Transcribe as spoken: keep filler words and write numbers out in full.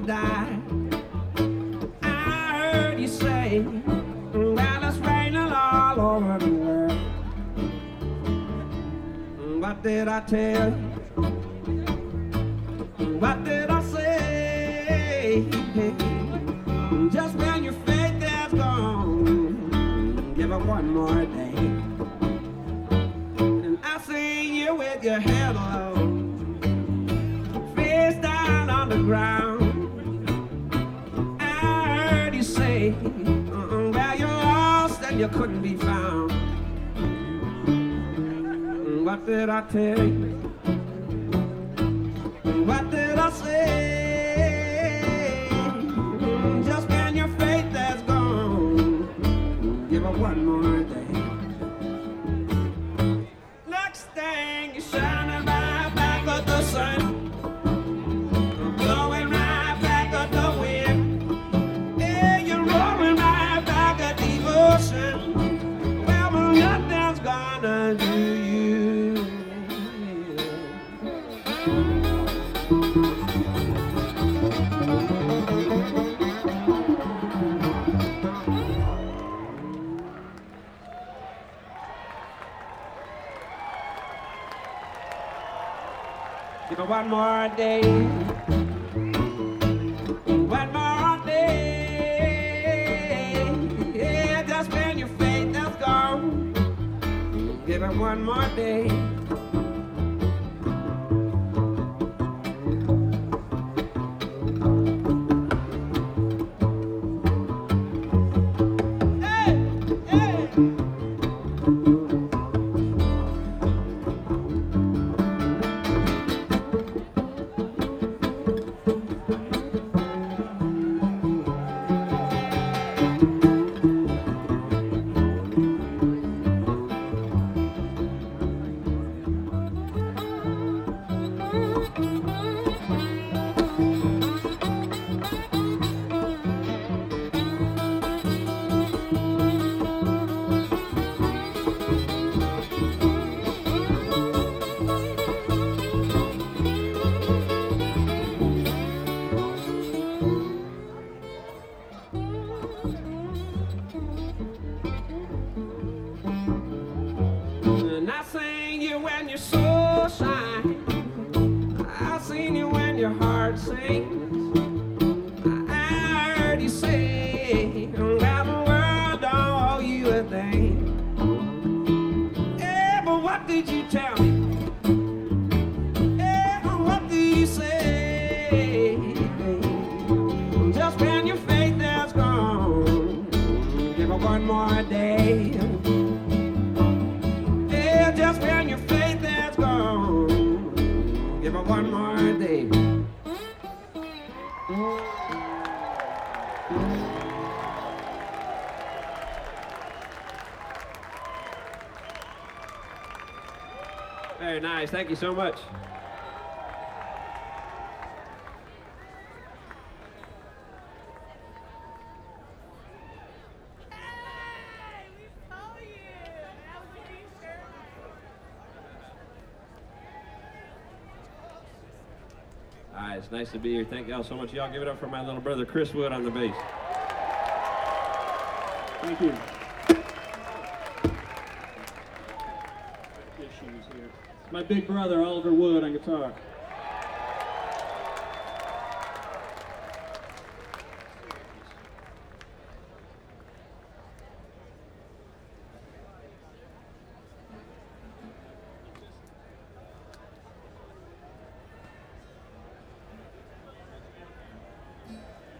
die. I heard you say, well, it's raining all over the world. What did I tell you? What did I say? Just when your faith is gone, give it one more day. And I see you with your head low, face down on the ground. I heard you say, uh-uh, well, you're lost and you couldn't be found. What did I tell you? What did I say? Just when your faith is gone, give it one more day. Next thing you're shining right back at the sun, blowing right back at the wind. Yeah, you're rolling right back at the ocean. Well, well, nothing's gonna do you. Give it one more day, one more day. Yeah, just when your faith is gone, give it one more day. And I seen you when your soul shines. I seen you when your heart sings. I heard you say, well, the world don't owe you a thing. Yeah, but what did you tell me? Yeah, but what did you say? Just when your faith is gone, give it one more day. Just when your faith is gone, give it one more day. Very nice. Thank you so much. All right, it's nice to be here. Thank y'all so much. Y'all give it up for my little brother Chris Wood on the bass. Thank you. Issues here. My big brother Oliver Wood on guitar.